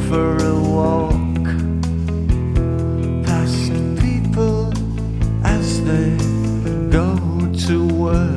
for a walk past people as they go to work.